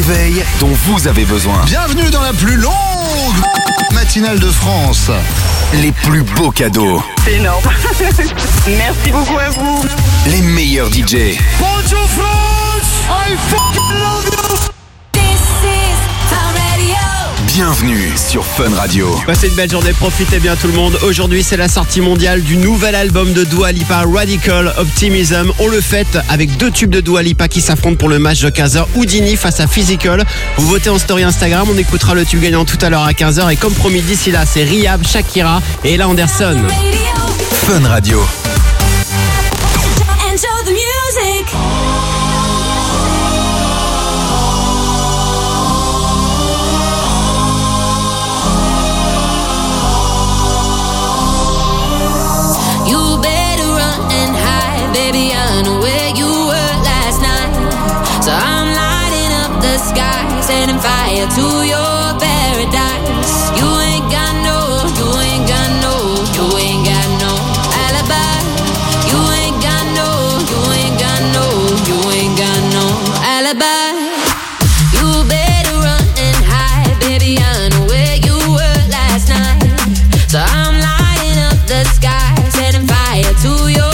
réveil dont vous avez besoin. Bienvenue dans la plus longue matinale de France. Les plus beaux cadeaux. C'est énorme. Merci beaucoup à vous. Les meilleurs DJ. Bonjour France, I fucking love you. Bienvenue sur Fun Radio. Passez une belle journée, profitez bien tout le monde. Aujourd'hui, c'est la sortie mondiale du nouvel album de Dua Lipa, Radical Optimism. On le fête avec deux tubes de Dua Lipa qui s'affrontent pour le match de 15h. Houdini face à Physical. Vous votez en story Instagram, on écoutera le tube gagnant tout à l'heure à 15h. Et comme promis, d'ici là, c'est Rihab, Shakira et Ella Anderson. Fun Radio. Baby, I know where you were last night. So I'm lighting up the sky, setting fire to your paradise. You ain't got no alibi. You ain't got no alibi. You better run and hide, baby, I know where you were last night. So I'm lighting up the sky, setting fire to your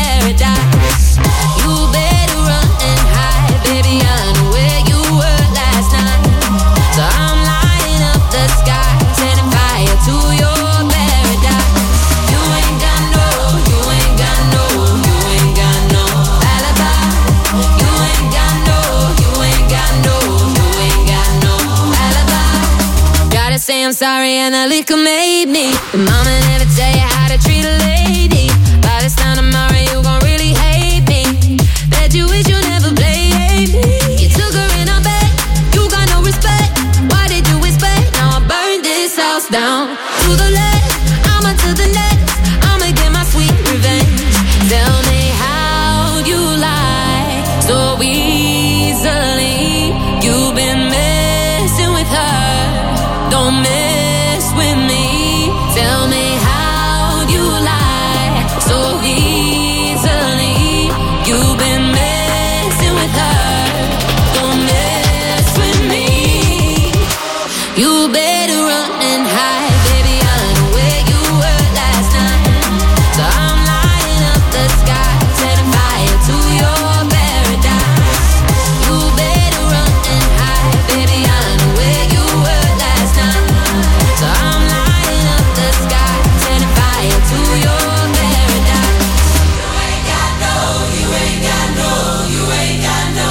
say I'm sorry and the liquor made me. Your mama never tell you how to treat a lady. By this time tomorrow you gon' really hate me. Bet you wish you never played me. You took her in her bed, you got no respect. Why did you expect? Now I burned this house down. To the left, I'ma to the next. I'ma get my sweet revenge. Tell me how you lie so easily. You've been messing with her. Don't mess with me. Tell me how you lie so easily. You've been messing with her. Don't mess with me. You better run and hide, baby. I know where you were last night. So I'm lighting up the sky, setting fire to your paradise. You better run and hide, baby. I know where you were. So I'm lighting up the sky, setting fire to your paradise. You ain't got no alibi. You got no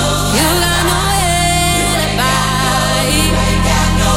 alibi. You ain't got no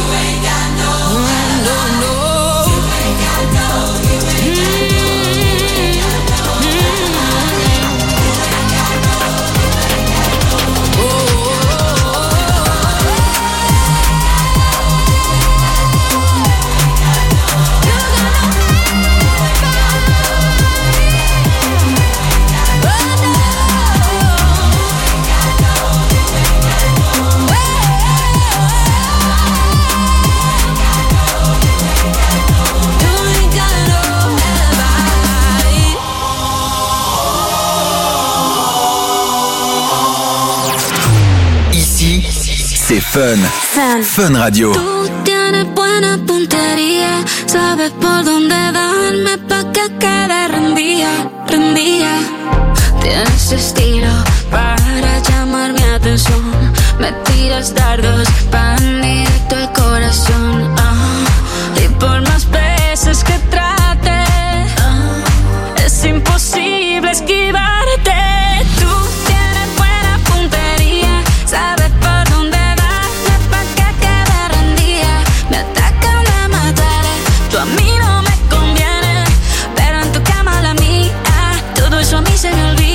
C'est Fun. Fun Radio. Tú tienes buena puntería, sabes por dónde darme pa' que quede rendida. Tienes estilo para llamar mi atención. Me tiras dardos pan directo al corazón. Y por más veces que trate, es imposible esquivarte. Tú tienes buena puntería, sabes por dónde darme pa' que quede rendida. Me atacan, me mataré, tú a mí no me conviene, pero en tu cama la mía, todo eso a mí se me olvida.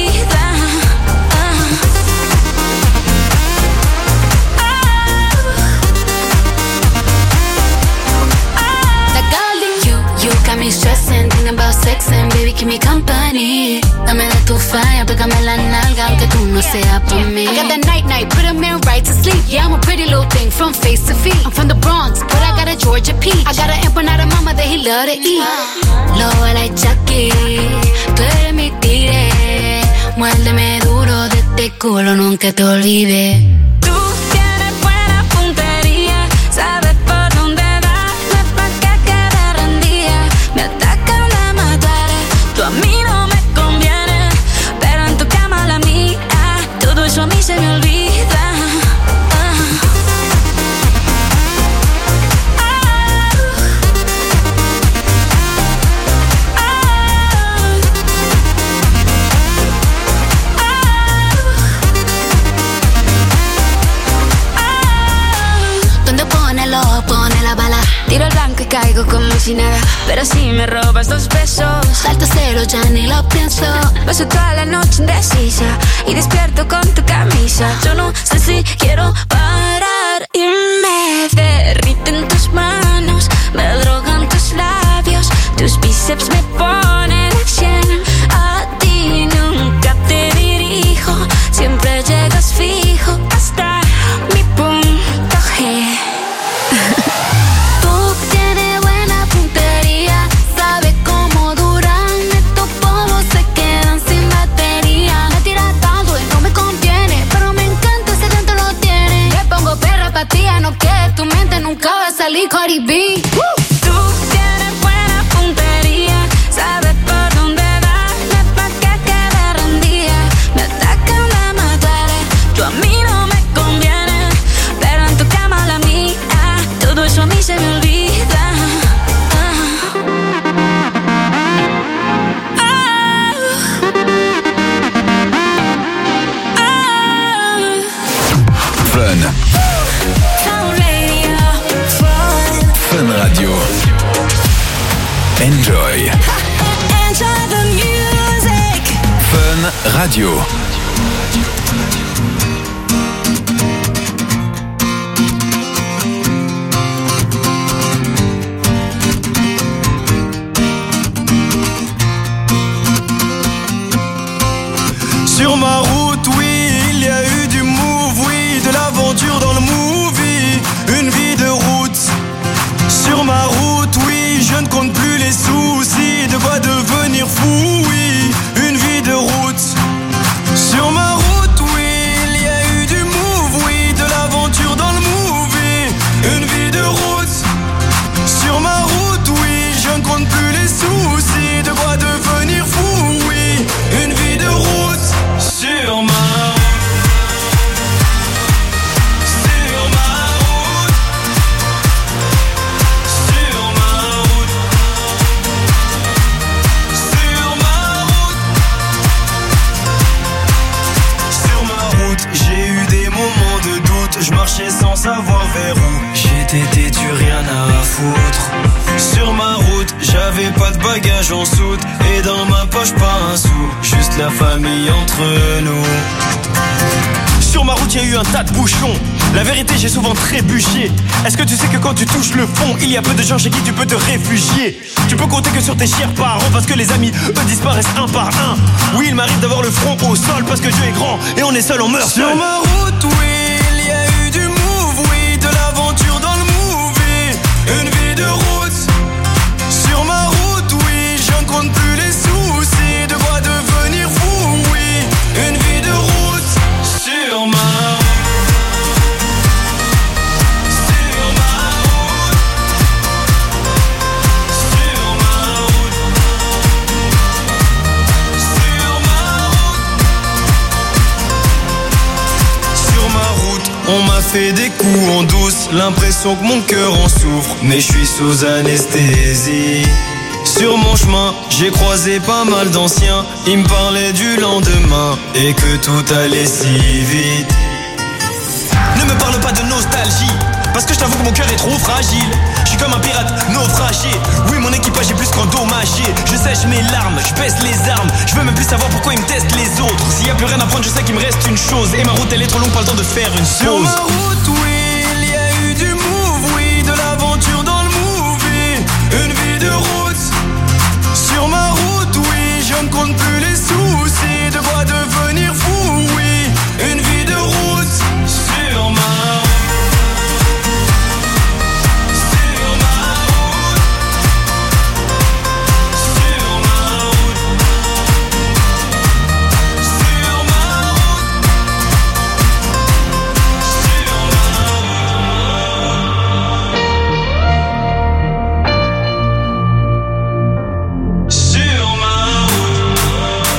Me stressing, thinking about sex and baby keep me company. Dame de tu fire, pégame la nalga aunque tú no seas por mí. I got that night, put a man right to sleep. Yeah, I'm a pretty little thing from face to feet. I'm from the Bronx, but I got a Georgia peach. I got an empanada mama that he love to eat. Lobo like Chucky, tú eres mi tigre. Muérdeme duro de este culo, nunca te olvides. Tú tienes Tiro el blanco y caigo como si nada, pero si me robas 2 besos, salto cero, ya ni lo pienso. Paso toda la noche indecisa y despierto con tu camisa. Yo no sé si quiero parar y me derriten tus manos, me drogan tus labios, tus bíceps me ponen a 100. A ti nunca te dirijo, siempre llegas fijo hasta mi punto G. Tú tienes buena puntería, sabes cómo duran estos polvos, se quedan sin batería. Me tiras tanto y no me conviene, pero me encanta ese dentro lo tiene. Te pongo perra patía, no que tu mente nunca va a salir Cardi B. Tú tienes buena puntería, sabes por dónde darle pa' que quede rendida. Me atacan, me mataré, tú a mí no me conviene, pero en tu cama la mía, todo eso a mí se me olvida. Fun. Fun Radio. Enjoy. Enjoy the music. Fun Radio. Sur ma route, oui, il y a eu du move, oui, de l'aventure dans le movie, une vie de route. Sur ma route, oui, je ne compte plus les soucis, de quoi devenir fou, oui, une vie de route. Sur ma route, oui, il y a eu du move, oui, de l'aventure dans le movie, une vie de route. Sur ma route, oui, je ne compte plus les soucis, de quoi devenir fou, oui, une vie de route. Sur ma route, sur ma route, sur ma route, sur ma route, sur ma route, j'ai eu des moments de doute, je marchais sans savoir vers où j'étais têtu, rien à foutre. Sur ma route, j'avais pas de bagages en soute, et dans ma poche pas un sou, juste la famille entre nous. Sur ma route, il y a eu un tas de bouchons. La vérité, j'ai souvent trébuché. Est-ce que tu sais que quand tu touches le fond, il y a peu de gens chez qui tu peux te réfugier? Tu peux compter que sur tes chers parents, parce que les amis, eux, disparaissent un par un. Oui, il m'arrive d'avoir le front au sol, parce que Dieu est grand, et on est seul, on meurt seul. Sur ma route, oui, il y a eu du move, oui, de l'aventure dans le movie, une vie de route. Sur ma route, oui, je ne compte plus les soucis, de quoi devenir fou, oui, une vie de route. Sur ma route, sur ma route, sur ma route, sur ma route, sur ma route, on m'a fait des coups en douce, l'impression que mon cœur en souffre, mais je suis sous anesthésie. Sur mon chemin, j'ai croisé pas mal d'anciens, ils me parlaient du lendemain et que tout allait si vite. Ne me parle pas de nostalgie, parce que je t'avoue que mon cœur est trop fragile. Je suis comme un pirate naufragé, oui mon équipage est plus qu'endommagé. Je sèche mes larmes, je baisse les armes, je veux même plus savoir pourquoi ils me testent les autres. S'il y a plus rien à prendre, je sais qu'il me reste une chose, et ma route elle est trop longue, pas le temps de faire une pause. Sur ma route, oui, il y a eu du move, oui, de l'aventure dans le movie, une vie de route. Sur ma route, oui, je ne compte plus les soucis, de quoi devenir fou, oui, une vie de route. Sur ma route, sur ma route, sur ma route, sur ma route, sur ma route.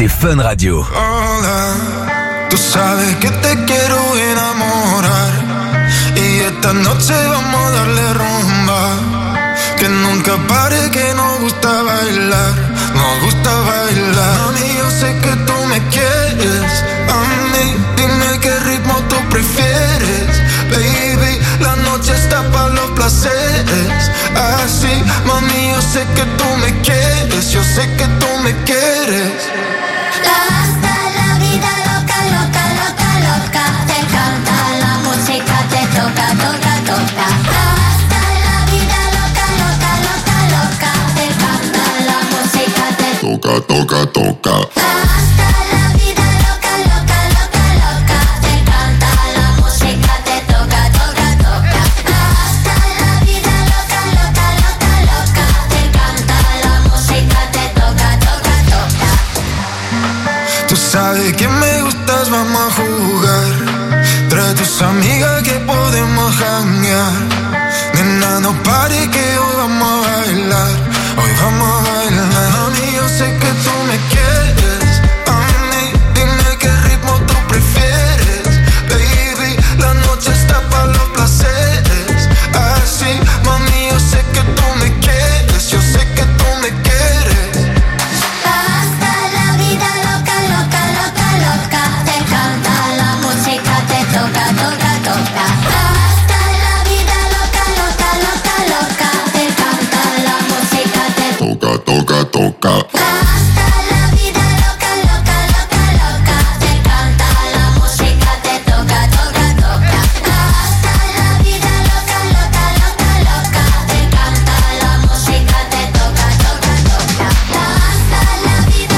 c'est Fun Radio. Hola, tú sabes que te quiero enamorar y esta noche vamos a darle rumba. Que nunca pare, que nos gusta bailar, nos gusta bailar. Mami, yo sé que tú me quieres, a mí, dime qué ritmo tú prefieres. Baby, la noche está para los placeres. Así, mami, yo sé que tú me quieres, yo sé que tú me quieres. Hasta la vida loca, loca, loca, loca. Te encanta la música, te toca, toca, toca. Hasta la vida loca, loca, loca, loca. Te encanta la música, te Toca, toca, toca. hasta la vida loca, loca, loca, loca. Te encanta la música, te toca, toca, toca. Hasta la vida loca, loca, loca, loca. Te encanta la música, te toca, toca, toca. Tú sabes que me gustas, vamos a jugar. Trae tus amigas que podemos janguear. Nena, no pare que hoy vamos a bailar. Hoy vamos a bailar. Mami, yo sé que tú me quieres. A mí, dime qué ritmo tú prefieres. Baby, la noche está para los placeres. Así, mami, yo sé que tú me quieres. Yo sé que tú me quieres. Hasta la vida loca, loca, loca, loca. Te encanta la música, te toca, toca, toca. Hasta la vida loca, loca, loca, loca. Te encanta la música, te Toca, toca, toca. hasta la vida loca, loca, loca, loca. Te encanta la música, te toca, toca, toca. Hasta la vida loca, loca, loca, loca. Te encanta la música, te toca, toca, toca. Hasta la vida,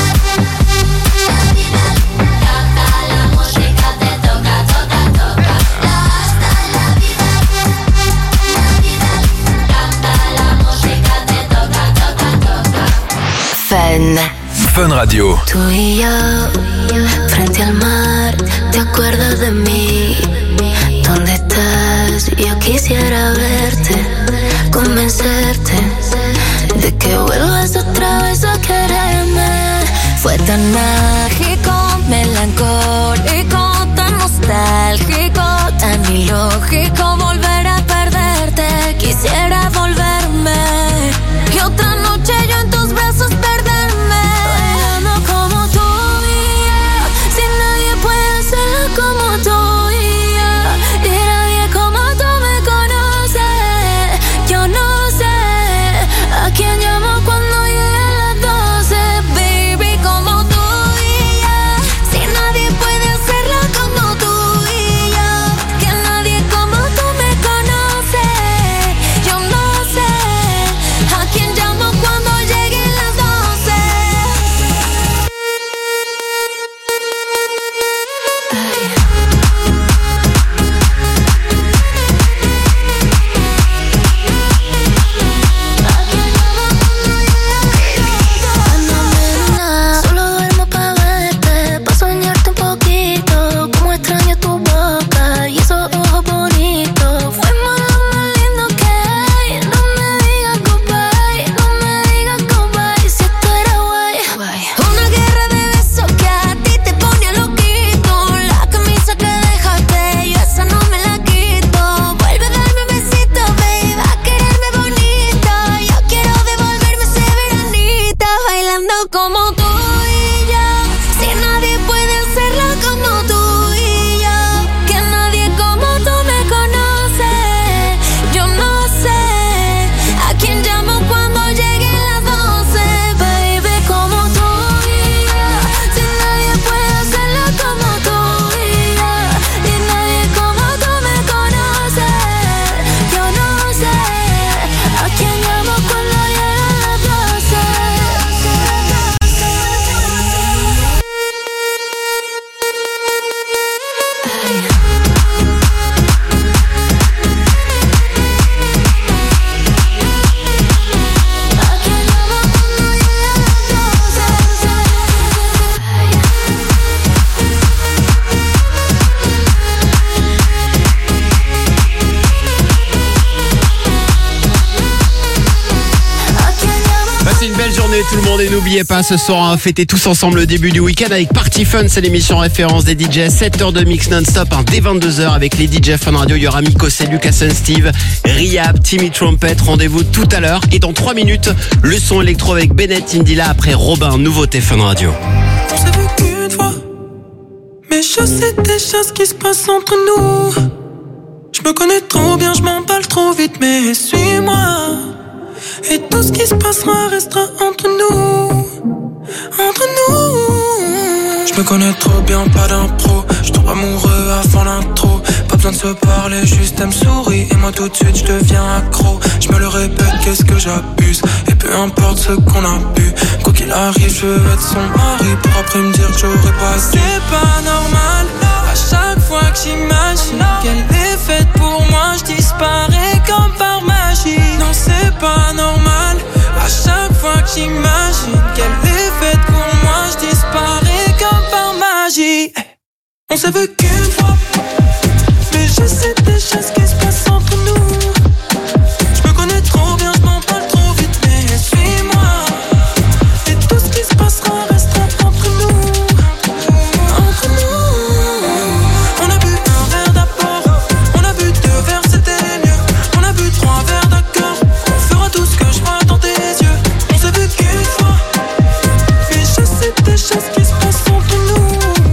canta la música, te toca, toca, toca. Hasta la vida, canta la música, te toca, toca, toca. Fun Radio. Tú y yo, frente al mar, ¿te acuerdas de mí? ¿Dónde estás? Yo quisiera verte, convencerte de que vuelvas otra vez a quererme. Fue tan mágico, melancólico, tan nostálgico, tan ilógico volver a perderte. Quisiera volverme y otra noche yo en tus brazos perderme. Bailando como tú y yo, si nadie puede hacerlo como tú y yo, y nadie como tú me conoce. Yo no sé a quién llamo cuando lleguen las 12. Baby, como tú y yo, si nadie puede hacerlo como tú y yo, que nadie como tú me tout le monde et n'oubliez pas ce soir fêtez tous ensemble le début du week-end avec Party Fun, c'est l'émission référence des DJ, 7 heures de mix non-stop, dès 22h avec les DJ Fun Radio. Il y aura Mikos, Lucas and Steve, Rihab, Timmy Trumpet. Rendez-vous tout à l'heure et dans 3 minutes le son électro avec Bennett Indila après Robin, nouveauté Fun Radio. On s'est vu qu'une fois, mais je sais déjà ce qui se passe entre nous. Je me connais trop bien, je m'emballe trop vite, mais suis-moi. Et tout ce qui se passera restera entre nous. Entre nous. Je me connais trop bien, pas d'impro. Je tombe amoureux avant l'intro. Pas besoin de se parler, juste elle me sourit. Et moi tout de suite je deviens accro. Je me le répète, qu'est-ce que j'abuse. Et peu importe ce qu'on a bu, quoi qu'il arrive je veux être son mari. Pour après me dire que j'aurais pas. C'est pas normal. À chaque fois que j'imagine qu'elle est faite pour moi, je disparais comme par magie. Non c'est pas normal. À chaque fois que j'imagine qu'elle est faite pour moi, je disparais comme par magie. On s'est vu qu'une fois, mais je sais déjà ce qui se passe entre nous. Je me connais trop bien, je m'emballe trop vite, mais suis-moi. Et tout ce qui se passera restera entre nous. Entre nous. On a bu un verre d'abord, on a bu 2 verres, c'était mieux. On a bu 3 verres, d'accord. On fera tout ce que je vois dans tes yeux. On s'est vu qu'une fois, mais je sais déjà ce qui se passe entre nous.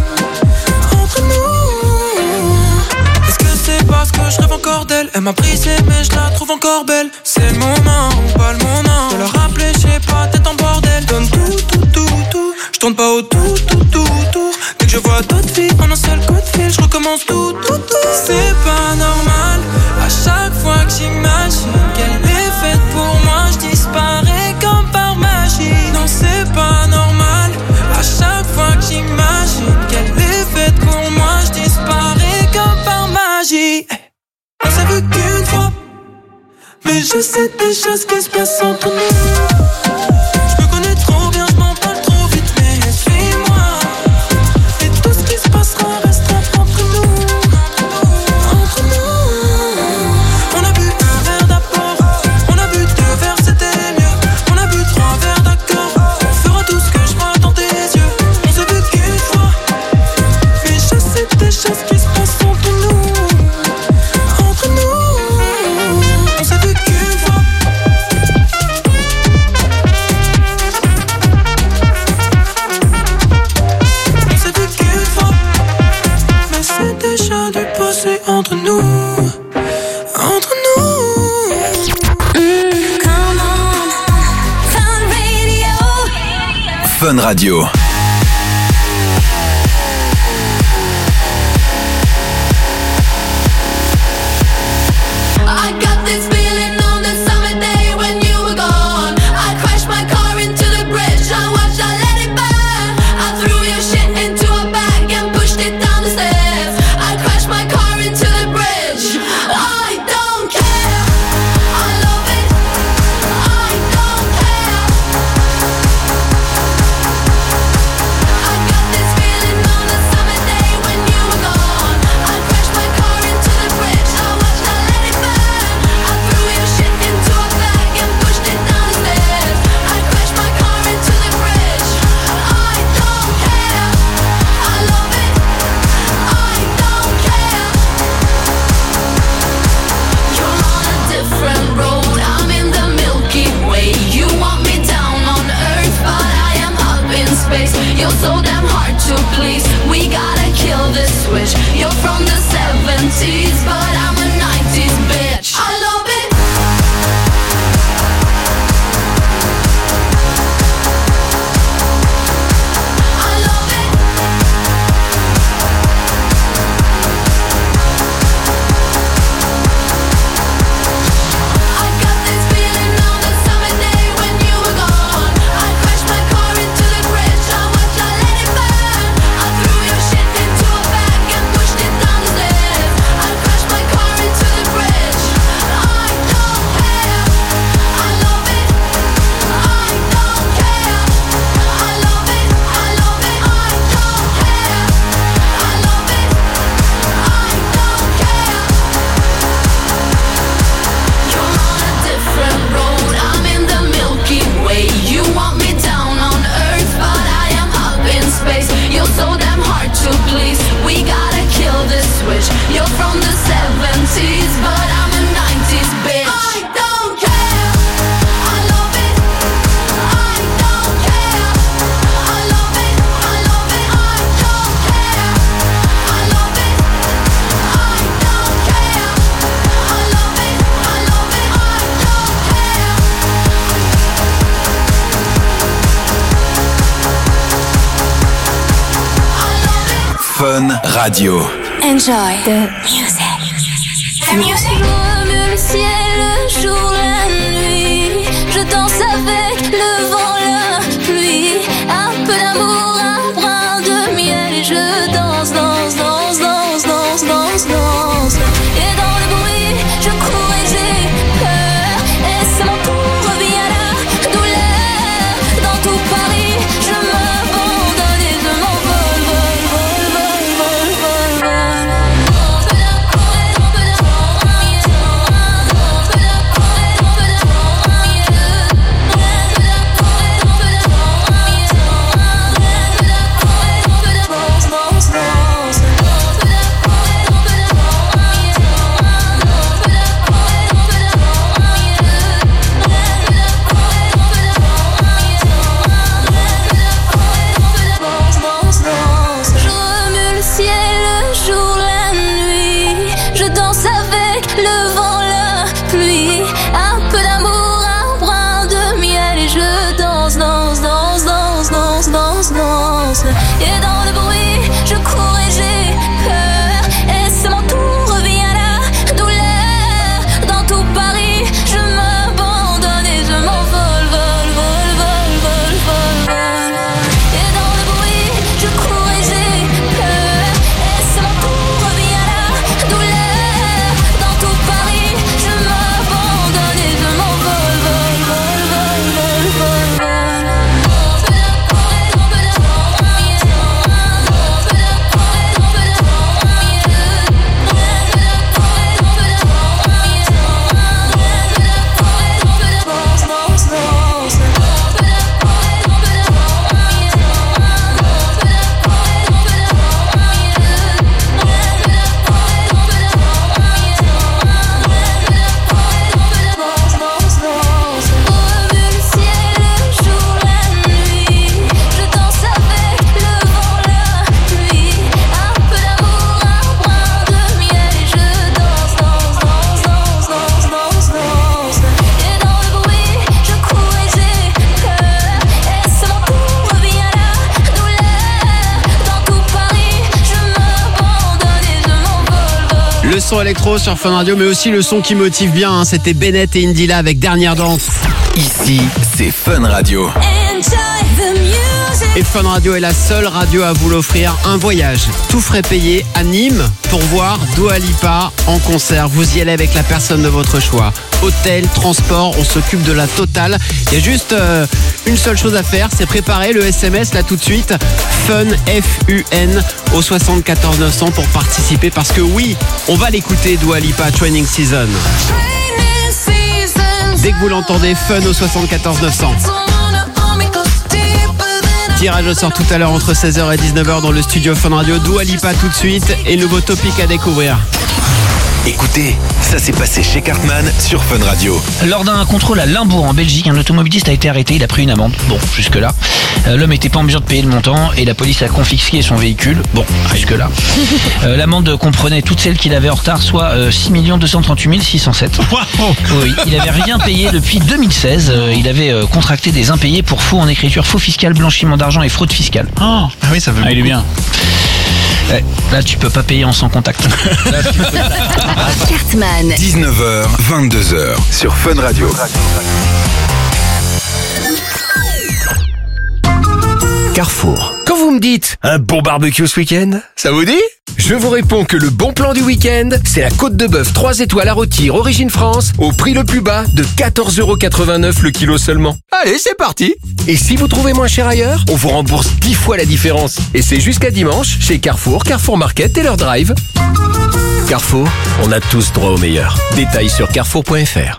Entre nous. Est-ce que c'est parce que je rêve encore d'elle? Elle m'a brisé mais je la trouve encore belle. C'est le moment, pas le moment de la rappeler, je sais pas, tête en bordel. Donne tout, je tourne pas au tout. Dès que je vois d'autres filles en un seul coup de fil, je recommence tout. C'est pas normal. À chaque fois que j'imagine qu'elle est faite pour moi, je disparais comme par magie. Non c'est pas normal. À chaque fois que j'imagine qu'elle est faite pour moi, je disparais comme par magie. On s'est vu qu'une fois, mais je sais déjà ce qui se passe entre nous. Je me connais trop bien, je m'emballe trop vite, mais suis-moi. Et tout ce qui se passera restera entre nous. Entre nous. On a bu un verre d'abord, on a bu 2 verres, c'était mieux. On a bu 3 verres, d'accord. On fera tout ce que je vois dans tes yeux. On s'est vu qu'une fois, mais je sais déjà ce qui se passe entre nous. Entre nous. On s'est vu qu'une fois. On s'est vu qu'une fois, mais c'est déjà du passé entre nous. Entre nous. Come on, Fun Radio. Fun Radio. I got this feeling on the summer day when you were gone. I crashed my car into the bridge. I watched, I let it burn. I threw your shit into a bag and pushed it down the stairs. I crashed my car into the bridge. I don't care. I love it. I don't care. Fun Radio. Enjoy the music. The music. Je remue le ciel, le jour, la nuit. Je danse avec le vent, la pluie. Un peu d'amour, un brin de miel. Et je danse, danse, danse, danse, danse, danse, danse. Et dans le bruit, je cours et j'ai peur. Et c'est mon tour, revient la douleur. Dans tout Paris, je m'abandonne et je m'envole, vol, vol, vol, vol, vol, vol. Je remue le ciel, le jour, la nuit. Je danse avec le vent, la pluie. Un peu d'amour, un brin de miel. Et je danse, danse, danse, danse, danse, danse, danse. Et dans le bruit, je cours et j'ai peur. Et c'est mon tour, revient la douleur. Dans tout Paris, je m'abandonne et je m'envole, vol, vol, vol, vol, vol, vol. Et dans le bruit, je cours et j'ai peur. Et c'est mon tour, revient la douleur. Dans tout Paris, je m'abandonne et je m'envole, vol, vol, vol, vol, vol, vol. Le son électro sur Fun Radio, mais aussi le son qui motive bien, hein. C'était Bennett et Indila avec Dernière Danse. Ici, c'est Fun Radio. Et Fun Radio est la seule radio à vous l'offrir, un voyage tout frais payé à Nîmes pour voir Dua Lipa en concert. Vous y allez avec la personne de votre choix. Hôtel, transport, on s'occupe de la totale. Il y a juste une seule chose à faire, c'est préparer le SMS là tout de suite. Fun, F-U-N au 74 900 pour participer, parce que oui, on va l'écouter, Dua Lipa, Training Season. Dès que vous l'entendez, Fun au 74 900. Tirage au sort tout à l'heure entre 16h et 19h dans le studio Fun Radio. Dua Lipa tout de suite et nouveau topic à découvrir. Écoutez, ça s'est passé chez Cartman sur Fun Radio. Lors d'un contrôle à Limbourg en Belgique, un automobiliste a été arrêté, il a pris une amende. Bon, jusque-là. L'homme n'était pas en mesure de payer le montant et la police a confisqué son véhicule. Bon, jusque-là. L'amende comprenait toutes celles qu'il avait en retard, soit 6 238 607. Wow. Oui, il n'avait rien payé depuis 2016. Il avait contracté des impayés pour faux en écriture, faux fiscal, blanchiment d'argent et fraude fiscale. Ah oui, ça veut il est bien. Là, tu peux pas payer en sans contact. Cartman. 19h, 22h sur Fun Radio. Carrefour. Quand vous me dites un bon barbecue ce week-end, ça vous dit? Je vous réponds que le bon plan du week-end, c'est la côte de bœuf 3 étoiles à rôtir Origine France au prix le plus bas de 14,89€ le kilo seulement. Allez, c'est parti! Et si vous trouvez moins cher ailleurs, on vous rembourse 10 fois la différence. Et c'est jusqu'à dimanche chez Carrefour, Carrefour Market et leur drive. Carrefour, on a tous droit au meilleur. Détails sur carrefour.fr.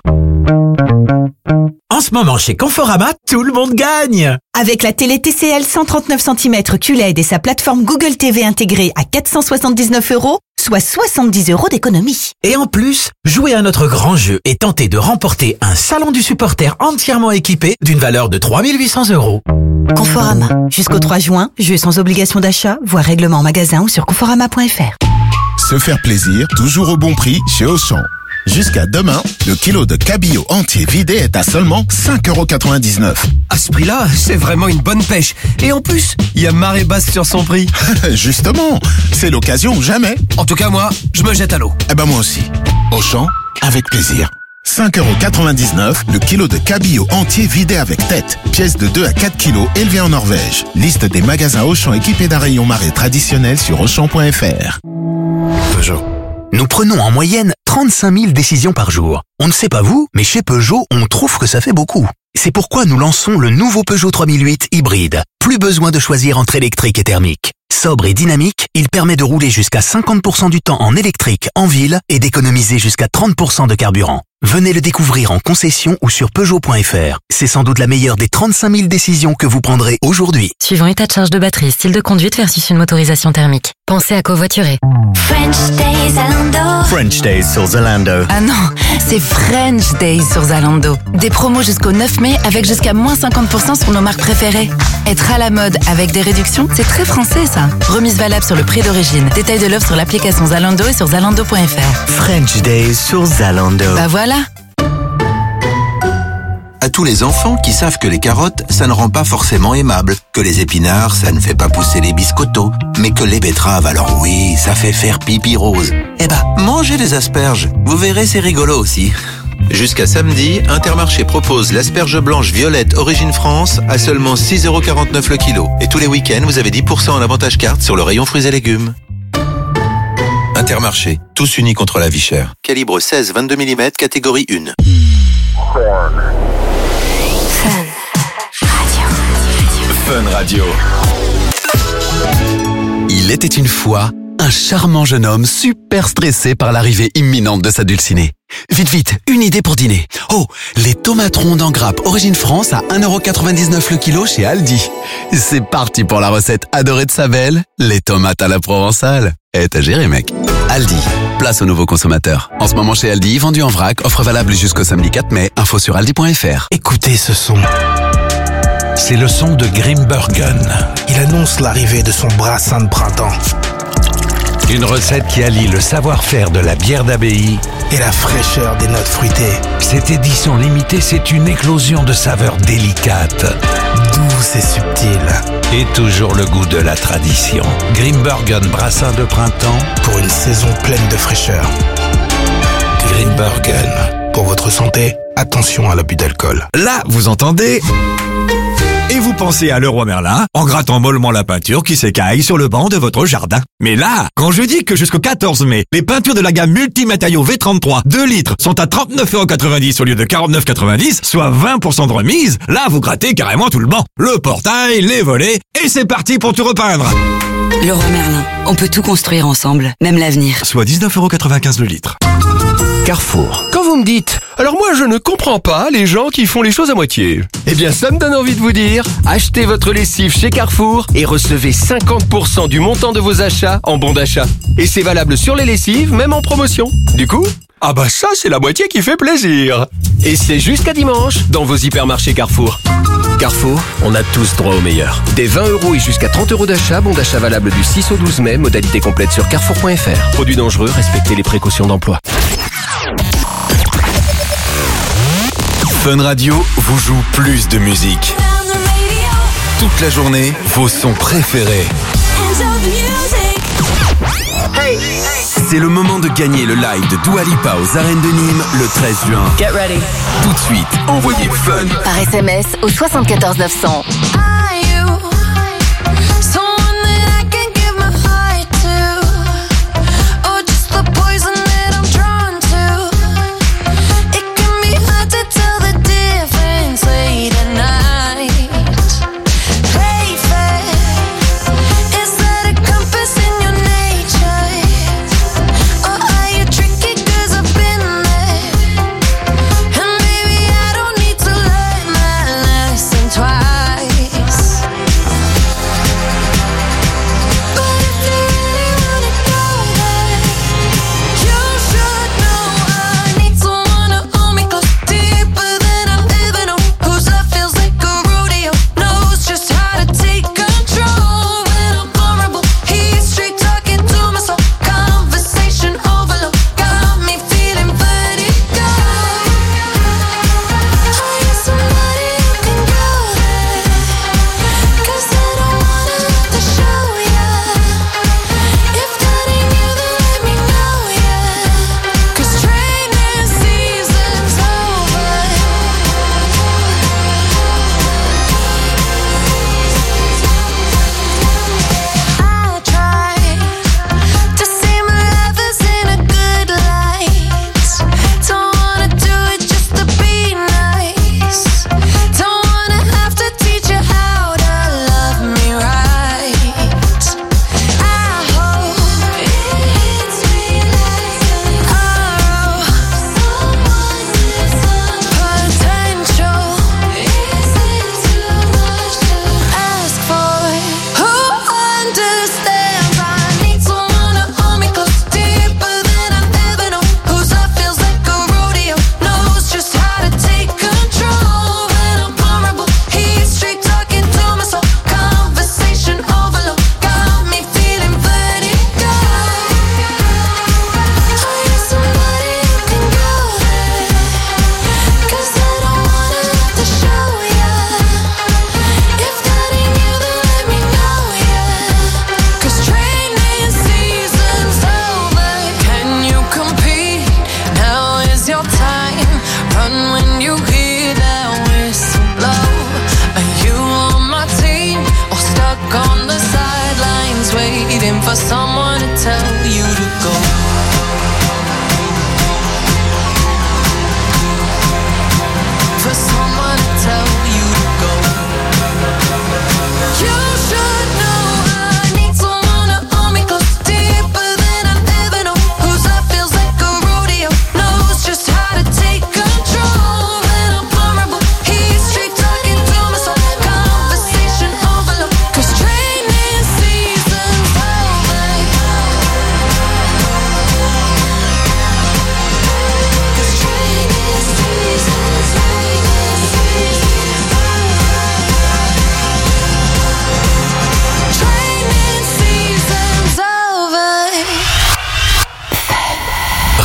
En ce moment, chez Conforama, tout le monde gagne! Avec la télé TCL 139 cm QLED et sa plateforme Google TV intégrée à 479€, soit 70€ d'économie. Et en plus, jouez à notre grand jeu et tentez de remporter un salon du supporter entièrement équipé d'une valeur de 3 800€. Conforama. Jusqu'au 3 juin, jeu sans obligation d'achat, voire règlement en magasin ou sur conforama.fr. Se faire plaisir, toujours au bon prix chez Auchan. Jusqu'à demain, le kilo de cabillaud entier vidé est à seulement 5,99 €. À ce prix-là, c'est vraiment une bonne pêche. Et en plus, il y a marée basse sur son prix. Justement, c'est l'occasion ou jamais. En tout cas, moi, je me jette à l'eau. Eh ben moi aussi. Auchan, avec plaisir. 5,99 € le kilo de cabillaud entier vidé avec tête. Pièce de 2 à 4 kilos élevée en Norvège. Liste des magasins Auchan équipés d'un rayon marée traditionnel sur Auchan.fr. Peugeot. Nous prenons en moyenne 35 000 décisions par jour. On ne sait pas vous, mais chez Peugeot, on trouve que ça fait beaucoup. C'est pourquoi nous lançons le nouveau Peugeot 3008 hybride. Plus besoin de choisir entre électrique et thermique. Sobre et dynamique, il permet de rouler jusqu'à 50% du temps en électrique en ville et d'économiser jusqu'à 30% de carburant. Venez le découvrir en concession ou sur Peugeot.fr. C'est sans doute la meilleure des 35 000 décisions que vous prendrez aujourd'hui. Suivant état de charge de batterie, style de conduite versus une motorisation thermique. Pensez à covoiturer. French Days Zalando. French Days sur Zalando. Ah non, c'est French Days sur Zalando. Des promos jusqu'au 9 mai avec jusqu'à moins 50% sur nos marques préférées. Être à la mode avec des réductions, c'est très français ça. Remise valable sur le prix d'origine. Détail de l'offre sur l'application Zalando et sur Zalando.fr. French Days sur Zalando. Bah voilà. À tous les enfants qui savent que les carottes, ça ne rend pas forcément aimable, que les épinards, ça ne fait pas pousser les biscottos, mais que les betteraves, alors oui, ça fait faire pipi rose. Eh ben, mangez les asperges, vous verrez, c'est rigolo aussi. Jusqu'à samedi, Intermarché propose l'asperge blanche violette Origine France à seulement 6,49 € le kilo. Et tous les week-ends, vous avez 10% en avantage carte sur le rayon fruits et légumes. Intermarché, tous unis contre la vie chère. Calibre 16-22 mm, catégorie 1. Fun Radio. Il était une fois un charmant jeune homme super stressé par l'arrivée imminente de sa dulcinée. Vite, vite, une idée pour dîner. Oh, les tomates rondes en grappe Origine France à 1,99 € le kilo chez Aldi. C'est parti pour la recette adorée de sa belle, les tomates à la provençale. T'as géré, mec. Aldi, place aux nouveaux consommateurs. En ce moment chez Aldi, vendu en vrac, offre valable jusqu'au samedi 4 mai, info sur aldi.fr. Écoutez ce son. C'est le son de Grimbergen. Il annonce l'arrivée de son brassin de printemps. Une recette qui allie le savoir-faire de la bière d'abbaye et la fraîcheur des notes fruitées. Cette édition limitée, c'est une éclosion de saveurs délicates, douces et subtiles. Et toujours le goût de la tradition. Grimbergen brassin de printemps pour une saison pleine de fraîcheur. Grimbergen. Pour votre santé, attention à l'abus d'alcool. Là, vous entendez ? Et vous pensez à Leroy Merlin en grattant mollement la peinture qui s'écaille sur le banc de votre jardin. Mais là, quand je dis que jusqu'au 14 mai, les peintures de la gamme multimatériaux V33 2 litres sont à 39,90 € au lieu de 49,90 €, soit 20% de remise, là vous grattez carrément tout le banc. Le portail, les volets, et c'est parti pour tout repeindre. Leroy Merlin, on peut tout construire ensemble, même l'avenir. Soit 19,95 € le litre. Carrefour. Quand vous me dites « Alors moi je ne comprends pas les gens qui font les choses à moitié », eh bien ça me donne envie de vous dire « Achetez votre lessive chez Carrefour et recevez 50% du montant de vos achats en bon d'achat. » Et c'est valable sur les lessives, même en promotion. Du coup, ah bah ça c'est la moitié qui fait plaisir. Et c'est jusqu'à dimanche dans vos hypermarchés Carrefour. Carrefour, on a tous droit au meilleur. Des 20 € et jusqu'à 30 € d'achat, bon d'achat valable du 6 au 12 mai, modalité complète sur carrefour.fr. Produits dangereux, respectez les précautions d'emploi. Fun Radio vous joue plus de musique. Toute la journée, vos sons préférés. C'est le moment de gagner le live de Dua Lipa aux arènes de Nîmes le 13 juin. Get ready. Tout de suite, envoyez Fun par SMS au 74 900. Twice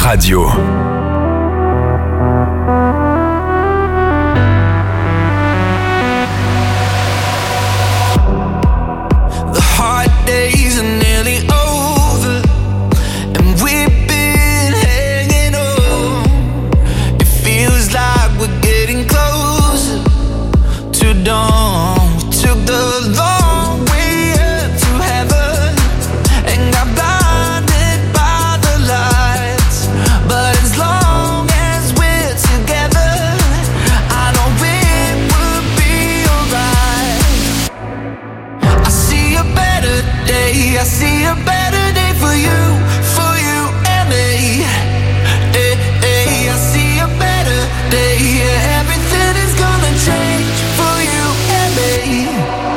Radio. The hard days are nearly over, and we've been hanging on. It feels like we're getting closer to dawn. We took the long way up to heaven and got blinded by the lights. But as long as we're together, I know it will be alright. I see a better day, I see a better day for you and me. I see a better day, everything is gonna change for you and me.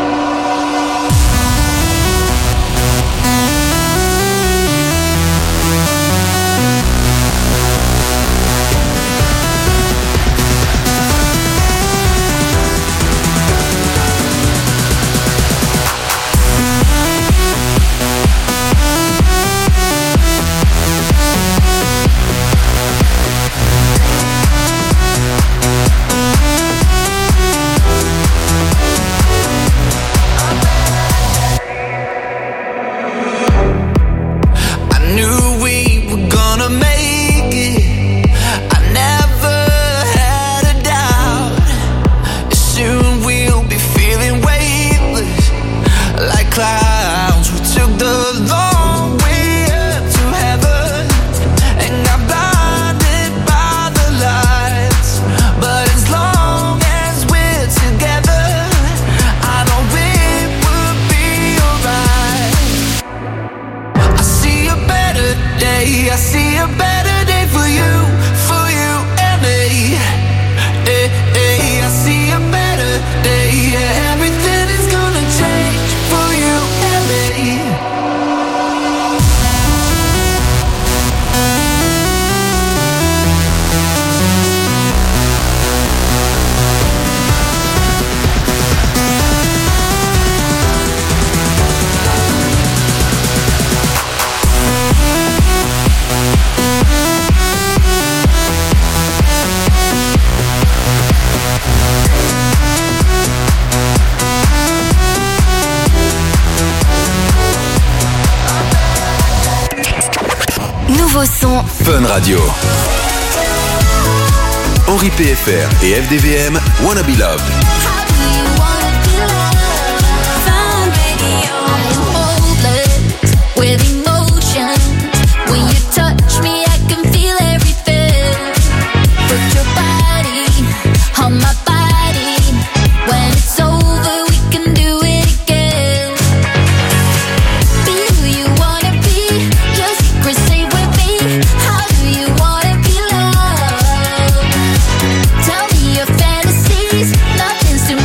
I knew we were gonna make it. I never had a doubt. Soon we'll be feeling weightless like clouds. We took the long way up to heaven and got blinded by the lights. But as long as we're together, I know it will be alright. I see a better day, I see a better day for you and me. I see a better day, everything is gonna change for you and me. Nouveau son. Fun Radio. Henri PFR et FDVM, Wanna Be Loved. With emotion, when you touch me, I can feel everything. Put your body on my body. When it's over, we can do it again. Be who you wanna be. Your secrets stay with me. How do you wanna be loved? Tell me your fantasies. Nothing's too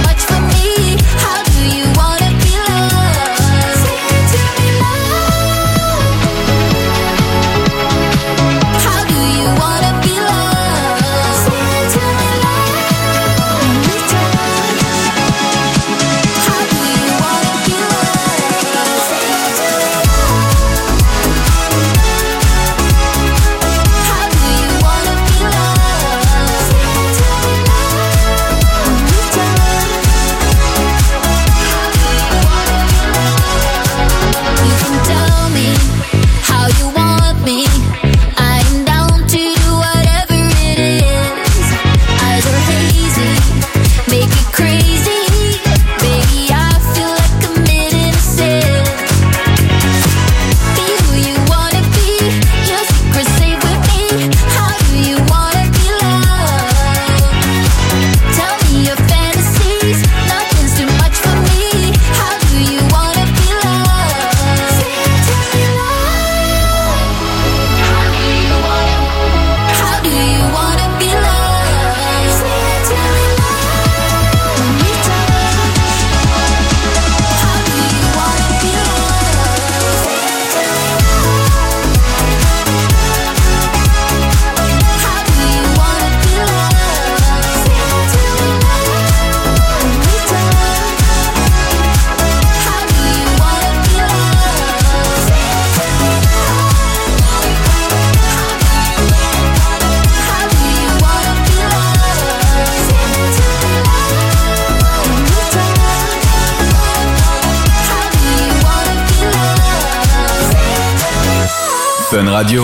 Radio.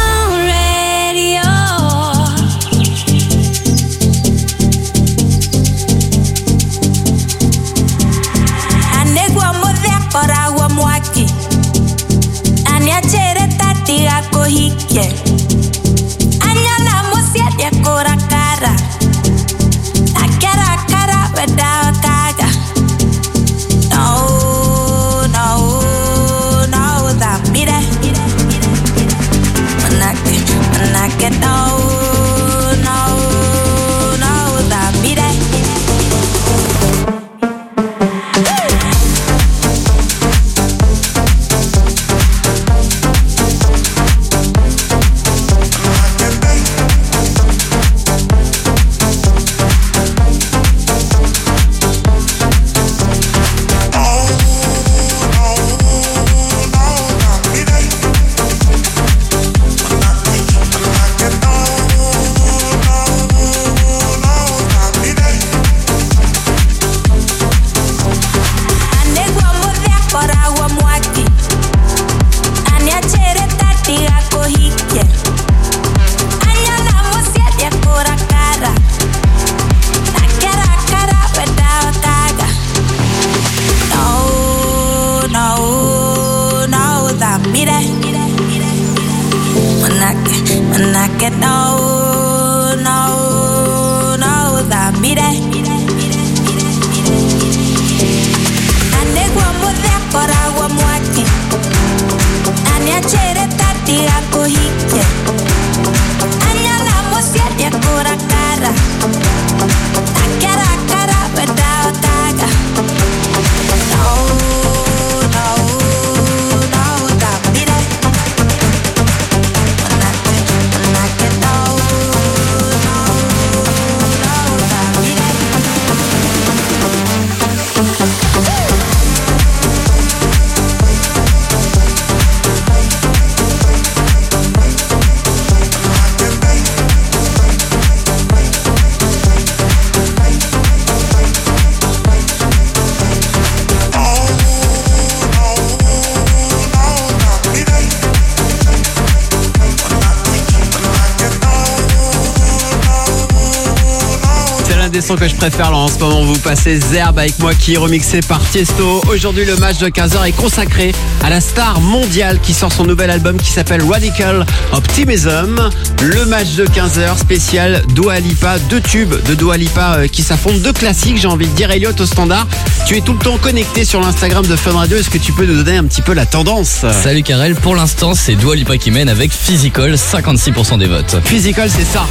Des sons que je préfère là en ce moment. Vous passez Zerbe avec moi qui est remixé par Tiesto. Aujourd'hui le match de 15h est consacré à la star mondiale qui sort son nouvel album qui s'appelle Radical Optimism. Le match de 15h spécial Dua Lipa, 2 tubes de Dua Lipa qui s'affrontent, 2 classiques, j'ai envie de dire. Elliot au standard, tu es tout le temps connecté sur l'Instagram de Fun Radio. Est-ce que tu peux nous donner un petit peu la tendance? Salut Karel, pour l'instant c'est Dua Lipa qui mène avec Physical, 56% des votes. Physical, c'est ça.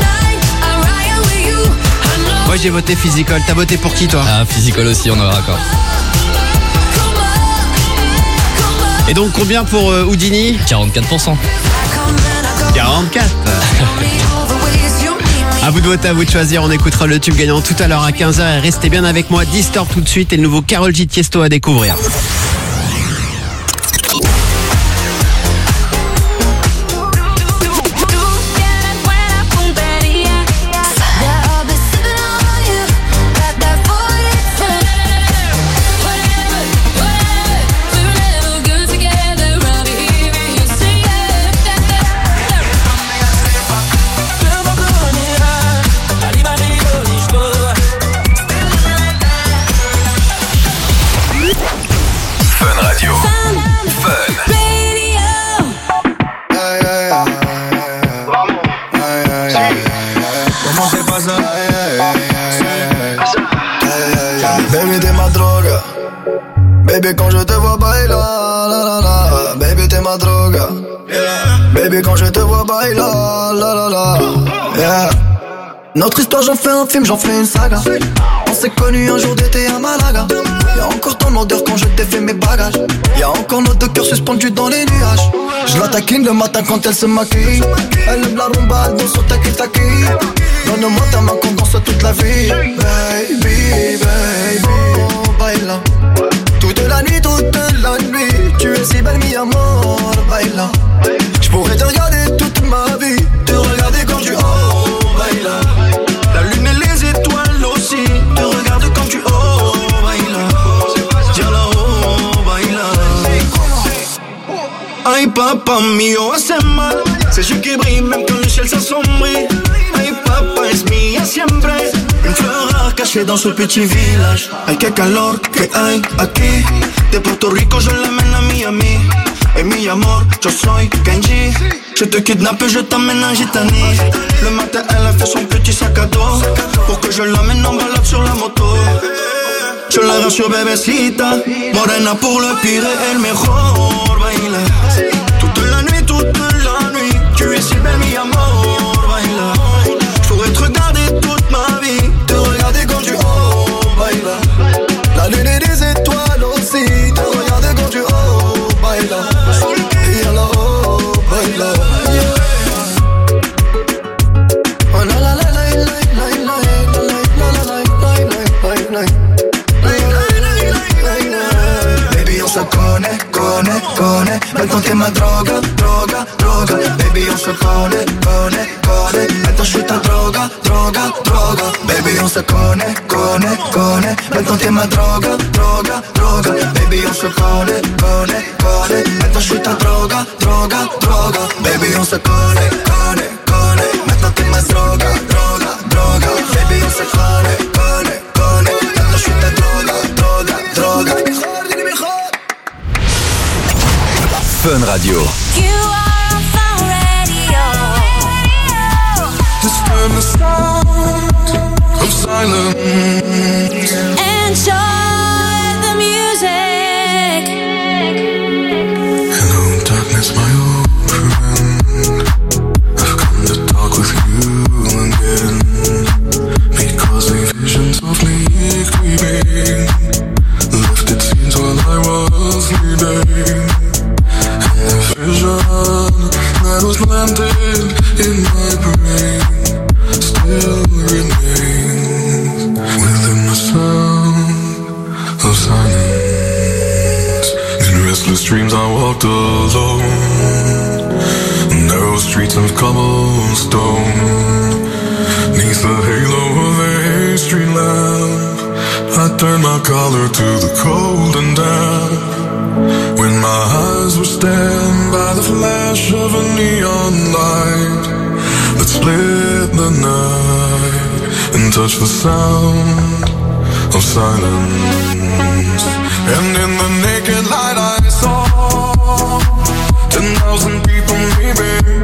Moi j'ai voté Physical, t'as voté pour qui toi? Ah, Physical aussi, on est raccord. Et donc combien pour Houdini? 44%. 44. À vous de voter, à vous de choisir. On écoutera le tube gagnant tout à l'heure à 15h. Et restez bien avec moi. Distort tout de suite et le nouveau Karol G Tiesto à découvrir. Baby t'es ma droga, baby quand je te vois baila, la la la. Baby t'es ma droga, baby quand je te vois baila, la la la. Yeah. Notre histoire j'en fais un film, j'en fais une saga. On s'est connus un jour d'été à Malaga. Y'a encore ton odeur quand je t'ai fait mes bagages. Y'a encore nos 2 cœurs suspendus dans les nuages. Je la taquine le matin quand elle se maquille. Elle aime la rumba, elle danse au taki-taki. Donne-moi ta main qu'on danse toute la vie. Baby, baby, oh, baila. Toute la nuit, tu es si belle mi amor, baila. J'pourrais te regarder toute ma vie, te regarder quand tu oh, baila. La lune et les étoiles aussi, te regarde quand tu oh, baila. Tiens là, oh, baila. Ay, papa mío hace mal. C'est lui qui brille même quand le ciel s'assombrit. Ay papa es mía siempre. Une fleur rare cachée dans ce petit village. Ay qué calor que hay aquí. De Puerto Rico je l'amène à Miami. Et mi amor, yo soy Kenji. Je te kidnappe et je t'emmène en Gitanie. Le matin elle a fait son petit sac à dos pour que je l'emmène en balade sur la moto. Je la rassure bébécita, morena pour le pire et el mejor baila. Toute la nuit, tu es si belle mi amor, baila. Je pourrais te regarder toute ma vie, te regarder quand tu baila. La lune et les étoiles aussi, te regarder quand tu baila. Et alors baila. Oh la la la la la la la la la la. Baby, on se connaît. Maintenant t'es ma droga. Baby, on se connaît. Maintenant je suis ta droga. Baby, on se connaît. Maintenant t'es ma droga. Baby, on se connaît. Maintenant je suis ta droga. Baby, on se connaît. Maintenant t'es ma droga. Baby, on se connaît. Maintenant je suis ta droga. Fun Radio. You are on Fun Radio. Disturb the sound of silence. Enjoy the music. Hello, darkness, my old friend. I've come to talk with you again. Because the visions of me creeping lifted scenes while I was sleeping. Vision that was planted in my brain still remains within the sound of silence. In restless dreams I walked alone, narrow streets of cobblestone, neath the halo of a street lamp. I turned my collar to the cold and damp. When my eyes were stabbed by the flash of a neon light that split the night and touched the sound of silence. And in the naked light I saw 10,000 people maybe.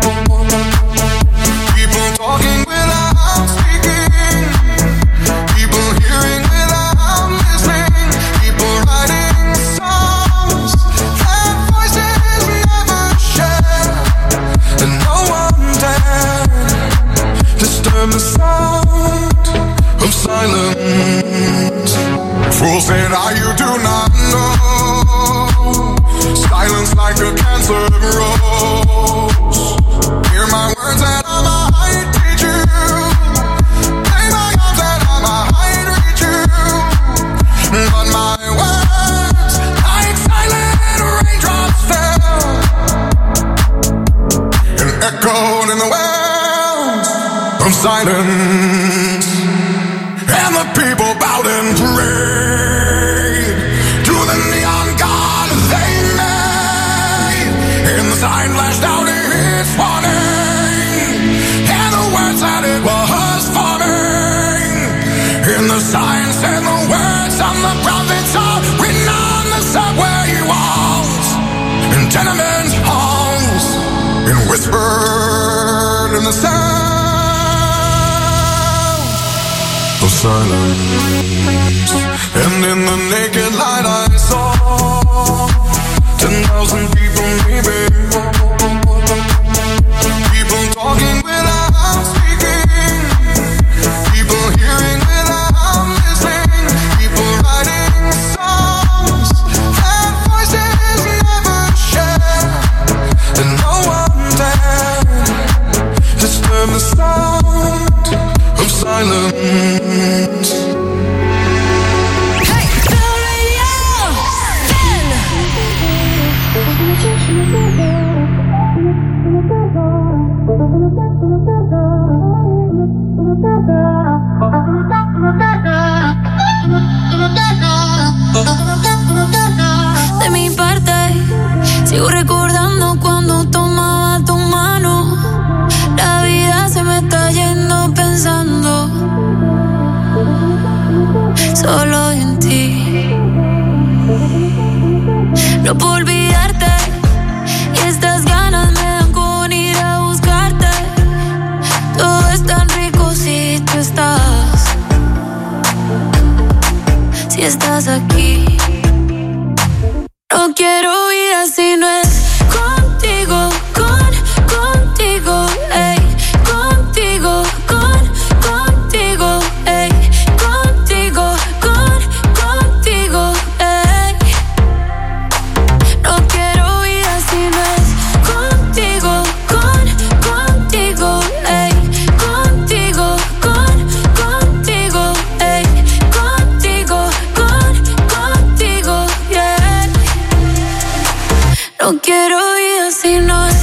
People talking without speaking. People hearing without listening. People writing songs that voices never share. And no one dared disturb the sound of silence. Fools say now you do not know. Silence like a cancer grows. Hear my words and I might teach you. Play my arms and I might reach you. But my words like silent raindrops fell and echoed in the wells of silence. And the people bowed and prayed to the neon god they made. And the sign flashed out its warning, and the words that it was forming. And the sign said the words of the prophets are written on the subway walls and tenement halls, and whispered in the sound of silence. And in the naked light I saw 10,000 people maybe. People talking without speaking. People hearing without listening. People writing songs that voices never share. And no one dared disturb the sound of silence. Hey, Fun Radio. De mi parte, sigo recordando estás aquí. No quiero vida si no es contigo, contigo, ey. Contigo, contigo, ey. Contigo, contigo, ey. No quiero vida si no es contigo, contigo, ey. Contigo, contigo, ey. Contigo, contigo, yeah. No quiero vida si no es.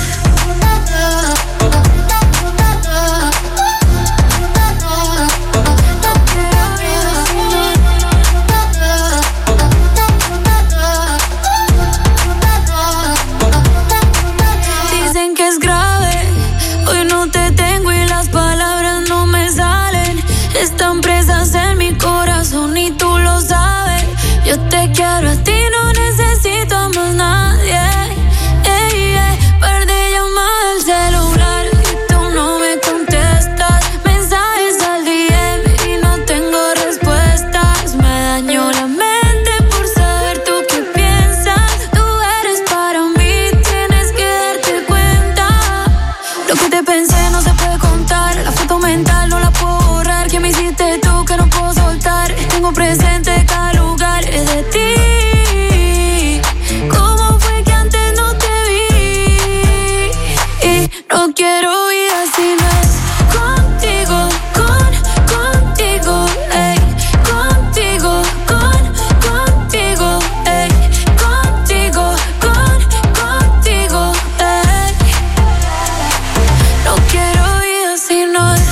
Dicen que es grave, hoy no te tengo y las palabras no me salen. Están presas en mi corazón y tú lo sabes. Yo te quiero a ti, no necesito a más nadie. Perdí llamada al celular y tú no me contestas. Mensajes al DM y no tengo respuestas. Me dañó la mente por saber tú qué piensas. Tú eres para mí, tienes que darte cuenta. Lo que te pensé no se puede contar. La foto mental no la puedo borrar. ¿Qué me hiciste tú que no puedo soltar? Tengo presente cada lugar de ti. ¿Cómo fue que antes no te vi? Y no quiero vida si no es contigo, contigo, ey. Contigo, contigo, ey. Contigo, contigo, ey. No quiero vida si no es.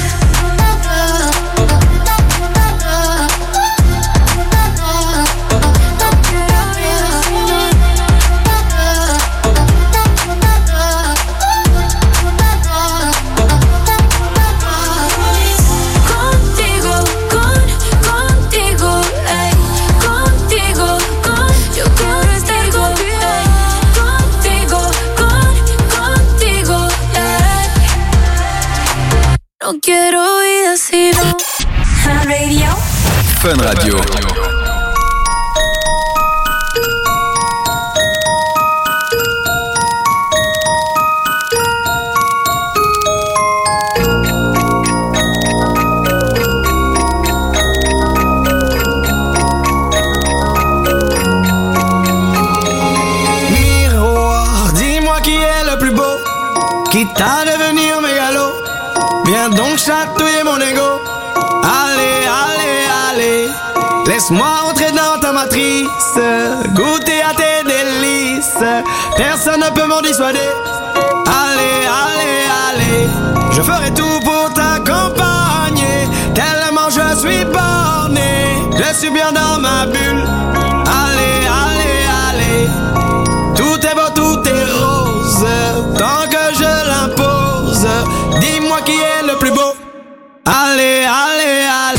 Contigo, contigo, ey. Contigo, yo quiero estar contigo, contigo, contigo, ey. No quiero vida si no. Radio. Fun Radio. Miroir, dis-moi qui est le plus beau, quitte à devenir mégalo. Viens donc chatouiller mon ego. Allez, allez, allez, laisse-moi entrer dans ta matrice, goûter à tes délices. Personne ne peut m'en dissuader. Allez, allez, allez, je ferai tout pour t'accompagner. Tellement je suis borné, je suis bien dans ma bulle. Allez, allez, allez, tout est beau, tout est rose, tant que je l'impose. Dis-moi qui est le plus beau. Allez, allez, allez.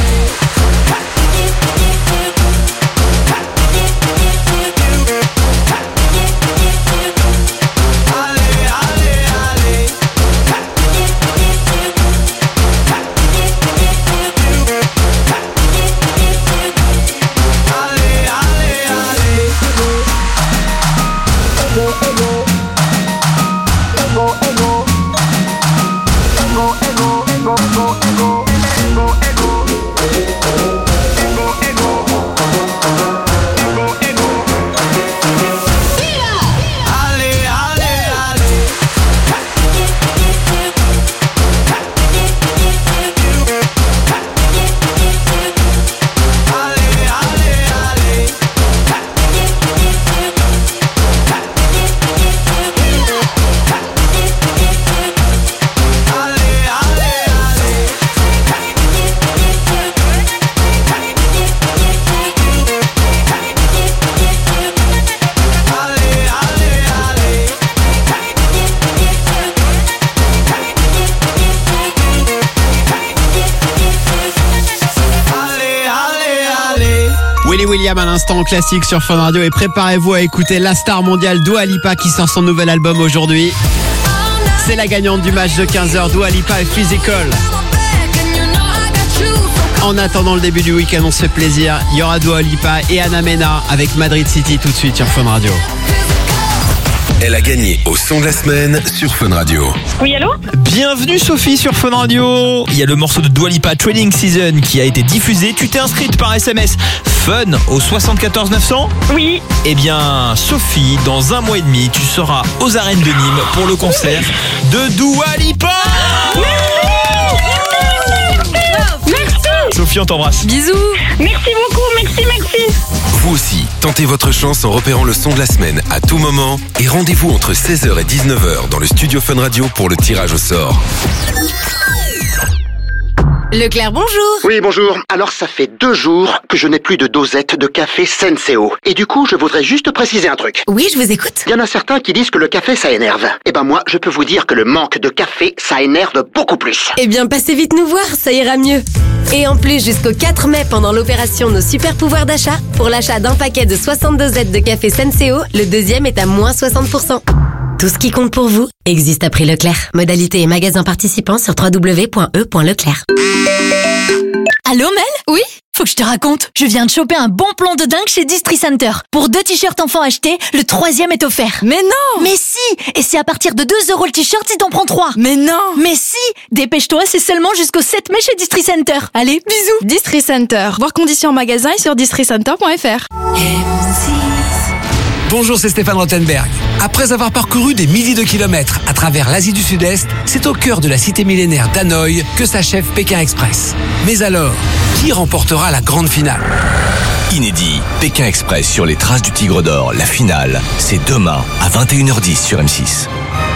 William à l'instant classique sur Fun Radio et préparez-vous à écouter la star mondiale Dua Lipa qui sort son nouvel album aujourd'hui. C'est la gagnante du match de 15h, Dua Lipa et Physical. En attendant le début du week-end, on se fait plaisir. Il y aura Dua Lipa et Anna Mena avec Madrid City tout de suite sur Fun Radio. Elle a gagné au son de la semaine sur Fun Radio. Oui, allô? Bienvenue Sophie sur Fun Radio. Il y a le morceau de Dua Lipa Trading Season qui a été diffusé. Tu t'es inscrite par SMS Fun au 74 900? Oui. Eh bien, Sophie, dans un mois et demi, tu seras aux arènes de Nîmes pour le concert de Dua Lipa. Sophie, on t'embrasse. Bisous. Merci beaucoup, merci. Vous aussi, tentez votre chance en repérant le son de la semaine à tout moment et rendez-vous entre 16h et 19h dans le studio Fun Radio pour le tirage au sort. Leclerc, bonjour. Oui, bonjour. Alors, ça fait 2 jours que je n'ai plus de dosette de café Senseo. Et du coup, je voudrais juste préciser un truc. Oui, je vous écoute. Il y en a certains qui disent que le café, ça énerve. Eh ben moi, je peux vous dire que le manque de café, ça énerve beaucoup plus. Eh bien, passez vite nous voir, ça ira mieux. Et en plus, jusqu'au 4 mai, pendant l'opération Nos Super Pouvoirs d'achat, pour l'achat d'un paquet de 60 dosettes de café Senseo, le deuxième est à moins 60%. Tout ce qui compte pour vous existe à prix Leclerc. Modalité et magasins participants sur www.e.leclerc. Allô Mel? Oui? Faut que je te raconte. Je viens de choper un bon plan de dingue chez Distri Center. Pour 2 t-shirts enfants achetés, le 3e est offert. Mais non! Mais si! Et c'est à partir de 2 € le t-shirt si t'en prends 3. Mais non! Mais si! Dépêche-toi, c'est seulement jusqu'au 7 mai chez Distri Center. Allez, bisous! Distri Center. Voir conditions en magasin et sur districenter.fr. Bonjour, c'est Stéphane Rothenberg. Après avoir parcouru des milliers de kilomètres à travers l'Asie du Sud-Est, c'est au cœur de la cité millénaire d'Hanoï que s'achève Pékin Express. Mais alors, qui remportera la grande finale? Inédit, Pékin Express sur les traces du Tigre d'Or, la finale, c'est demain à 21h10 sur M6.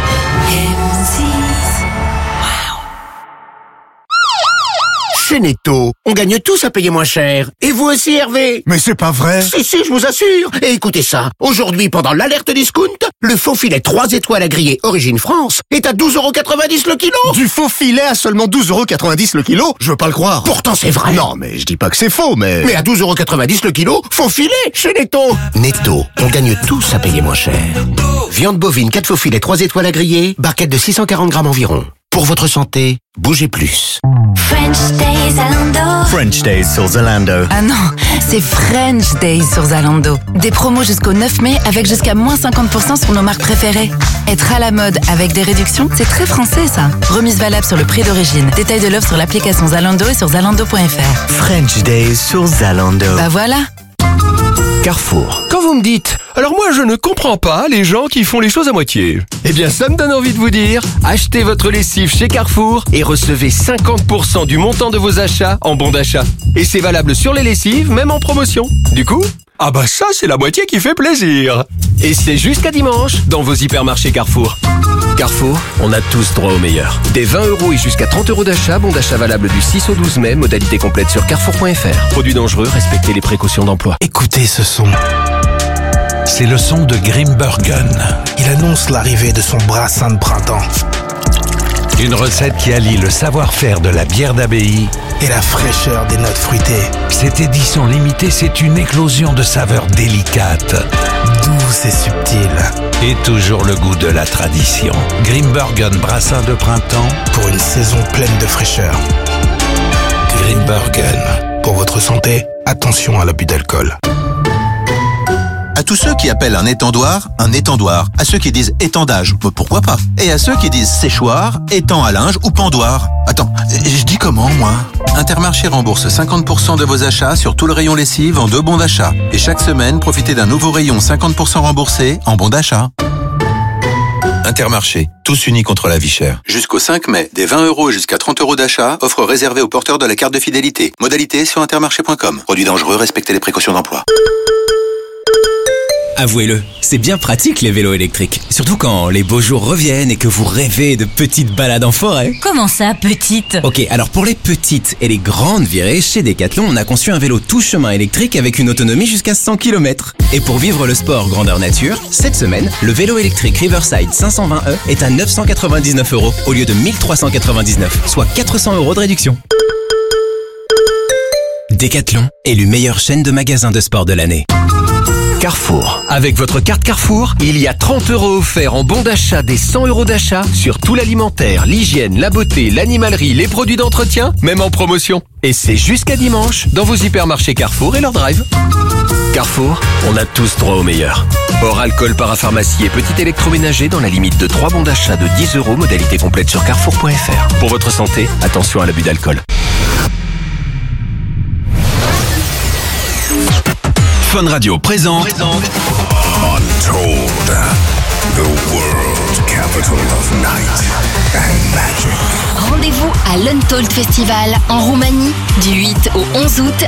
Chez Netto, on gagne tous à payer moins cher. Et vous aussi, Hervé? Mais c'est pas vrai. Si, je vous assure. Et écoutez ça. Aujourd'hui, pendant l'alerte discount, le faux filet 3 étoiles à griller Origine France est à 12,90 € le kilo. Du faux filet à seulement 12,90 € le kilo? Je veux pas le croire. Pourtant, c'est vrai. Non, mais je dis pas que c'est faux, mais... Mais à 12,90 € le kilo, faux filet chez Netto. Netto, on gagne tous à payer moins cher. Viande bovine 4 faux filets 3 étoiles à griller, barquette de 640 grammes environ. Pour votre santé, bougez plus. French Days Zalando. French Days sur Zalando. Ah non, c'est French Days sur Zalando. Des promos jusqu'au 9 mai avec jusqu'à moins 50% sur nos marques préférées. Être à la mode avec des réductions, c'est très français ça. Remise valable sur le prix d'origine. Détail de l'offre sur l'application Zalando et sur zalando.fr. French Days sur Zalando. Bah voilà. Carrefour. Quand vous me dites, alors moi je ne comprends pas les gens qui font les choses à moitié. Eh bien ça me donne envie de vous dire, achetez votre lessive chez Carrefour et recevez 50% du montant de vos achats en bon d'achat. Et c'est valable sur les lessives, même en promotion. Du coup, ah bah ça c'est la moitié qui fait plaisir. Et c'est jusqu'à dimanche dans vos hypermarchés Carrefour. Carrefour, on a tous droit au meilleur. Des 20 € et jusqu'à 30 € d'achat, bon d'achat valable du 6 au 12 mai, modalité complète sur carrefour.fr. Produits dangereux, respectez les précautions d'emploi. Écoutez ce son. C'est le son de Grimbergen. Il annonce l'arrivée de son brassin de printemps. Une recette qui allie le savoir-faire de la bière d'abbaye et la fraîcheur des notes fruitées. Cette édition limitée, c'est une éclosion de saveurs délicates, douces et subtiles. Et toujours le goût de la tradition. Grimbergen brassin de printemps pour une saison pleine de fraîcheur. Grimbergen. Pour votre santé, attention à l'abus d'alcool. À tous ceux qui appellent un étendoir, à ceux qui disent étendage, pourquoi pas? Et à ceux qui disent séchoir, étang à linge ou pendoir. Attends, je dis comment, moi? Intermarché rembourse 50% de vos achats sur tout le rayon lessive en 2 bons d'achat. Et chaque semaine, profitez d'un nouveau rayon 50% remboursé en bons d'achat. Intermarché, tous unis contre la vie chère. Jusqu'au 5 mai, des 20 € et jusqu'à 30 € d'achat, offre réservée aux porteurs de la carte de fidélité. Modalité sur intermarché.com. Produits dangereux, respectez les précautions d'emploi. Avouez-le, c'est bien pratique les vélos électriques. Surtout quand les beaux jours reviennent et que vous rêvez de petites balades en forêt. Comment ça, petite? Ok, alors pour les petites et les grandes virées, chez Decathlon, on a conçu un vélo tout chemin électrique avec une autonomie jusqu'à 100 km. Et pour vivre le sport grandeur nature, cette semaine, le vélo électrique Riverside 520e est à 999 € au lieu de 1399, soit 400 € de réduction. Decathlon, élu meilleure chaîne de magasins de sport de l'année. Carrefour. Avec votre carte Carrefour, il y a 30 € offerts en bon d'achat des 100 € d'achat sur tout l'alimentaire, l'hygiène, la beauté, l'animalerie, les produits d'entretien, même en promotion. Et c'est jusqu'à dimanche dans vos hypermarchés Carrefour et leur drive. Carrefour, on a tous droit au meilleur. Hors alcool, parapharmacie et petit électroménager dans la limite de 3 bons d'achat de 10 €, modalité complète sur carrefour.fr. Pour votre santé, attention à l'abus d'alcool. Fun Radio présente Untold, the world capital of night and magic. Rendez-vous à l'Untold Festival en Roumanie du 8 au 11 août